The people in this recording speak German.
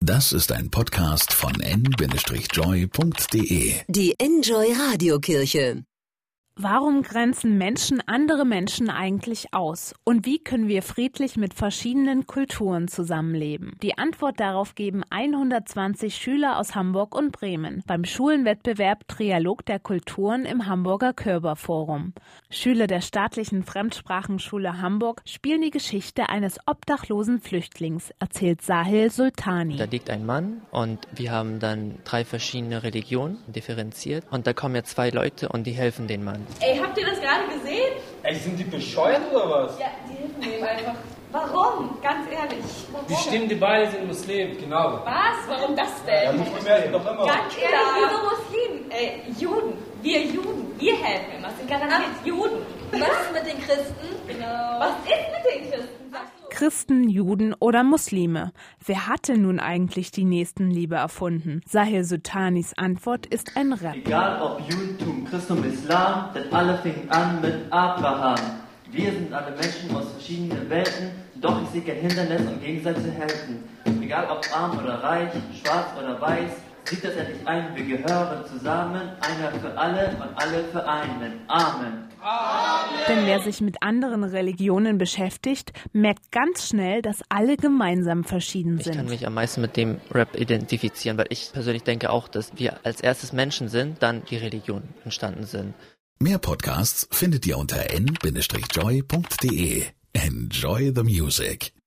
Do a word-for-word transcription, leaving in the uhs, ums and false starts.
Das ist ein Podcast von en Bindestrich joy punkt de. Die Enjoy Radiokirche. Warum grenzen Menschen andere Menschen eigentlich aus? Und wie können wir friedlich mit verschiedenen Kulturen zusammenleben? Die Antwort darauf geben hundertzwanzig Schüler aus Hamburg und Bremen beim Schulenwettbewerb Trialog der Kulturen im Hamburger Körber-Forum. Schüler der staatlichen Fremdsprachenschule Hamburg spielen die Geschichte eines obdachlosen Flüchtlings, erzählt Sahil Sultani. Da liegt ein Mann und wir haben dann drei verschiedene Religionen differenziert. Und da kommen jetzt zwei Leute und die helfen dem Mann. Ey, habt ihr das gerade gesehen? Ey, sind die bescheuert oder was? Ja, die helfen dem einfach. Warum? Ganz ehrlich. Warum? Die stimmen, die beide sind Muslim, genau. Was? Warum das denn? Ja, nicht mehr, doch immer. Ganz ehrlich, wieso Muslimen? Ey, Juden. Wir Juden. Wir helfen immer. Das sind garantiert Juden. Was ist mit den Christen? Genau. Was ist mit den Christen? Sagst du? Christen, Juden oder Muslime. Wer hatte nun eigentlich die Nächstenliebe erfunden? Sahil Sultanis Antwort ist ein Rap. Egal ob Judentum, Christentum, Islam, denn alle fingen an mit Abraham. Wir sind alle Menschen aus verschiedenen Welten, doch ich sehe kein Hindernis, um gegenseitig zu helfen. Egal ob arm oder reich, schwarz oder weiß, sieht das endlich ein, wir gehören zusammen, einer für alle und alle für einen. Amen. Amen. Denn wer sich mit anderen Religionen beschäftigt, merkt ganz schnell, dass alle gemeinsam verschieden sind. Ich kann mich am meisten mit dem Rap identifizieren, weil ich persönlich denke auch, dass wir als erstes Menschen sind, dann die Religionen entstanden sind. Mehr Podcasts findet ihr unter en Bindestrich joy punkt de. Enjoy the music.